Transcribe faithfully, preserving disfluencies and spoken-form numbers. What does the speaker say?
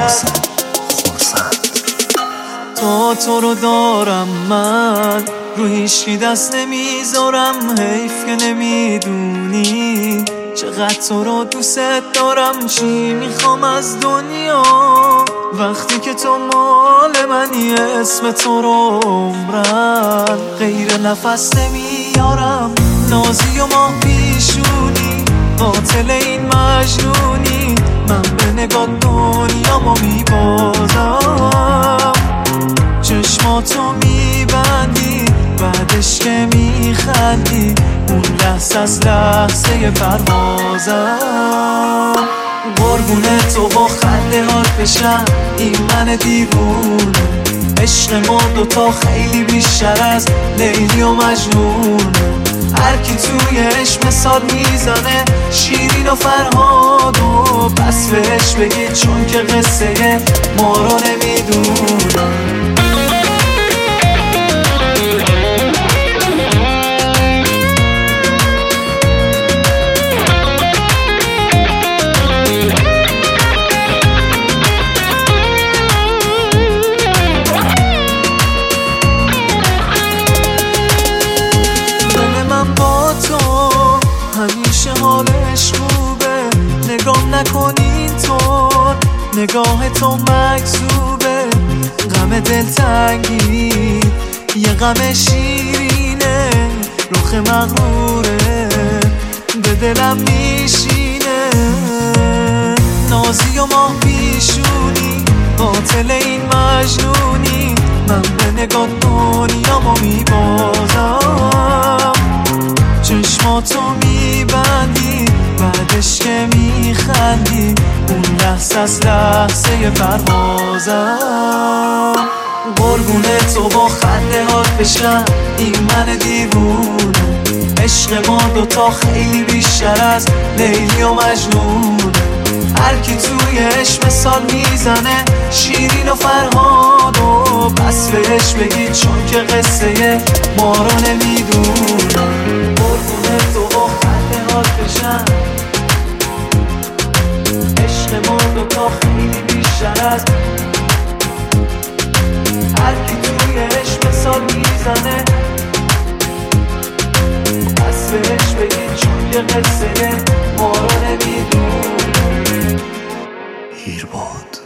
تا تو رو دارم من رو هیچی دست نمیذارم، حیف که نمیدونی چقدر تو رو دوست دارم. چی میخوام از دنیا وقتی که تو مال منی؟ اسم تو رو عمرن غیر نفس نمیارم. نازی و ماه پیشونی قاتل این مجنونی، من به نگاه دنیامو میبازم. چشماتو میبندی بعدش که میخندی، اون لحظه از لحظه پروازم. قربونه تو با خنده هات بشم، این من دیوونه. عشق ما دوتا خیلی بیشتر از لیلی و مجنون. هر کی توی عشق مثال میزنه شیرین و فرهاد و بس بهش بگید چون که قصه ما رو نمیدونه. همیشه حالش خوبه، نگاه نکنین طور، نگاه تو مکذوبه. غم دلتنگی یه غم شیرینه، رخ مغروره به دلم میشینه. نازی و ماه پیشونی قاتل این مجنونی، من به نگاه دنیامو میبازم. چشماتو میبندی بعدش که میخندی، اون لحظه از لحظه پروازم. قربونه تو با خنده هات بشم، این من دیوونه. عشق ما دوتا خیلی بیشتر از لیلی و مجنون. هر کی توی عشق مثال میزنه شیرین و فرهاد و بس بهش بگید چون که قصه ما رو نمیدونه. قربونه تو با خنده هات بشم، عشق ما دوتا خیلی بیشتر از هر کی توی عشق مثال میزنه بس بهش بگید چون که قصه ما رو نمیدونه. هیرباد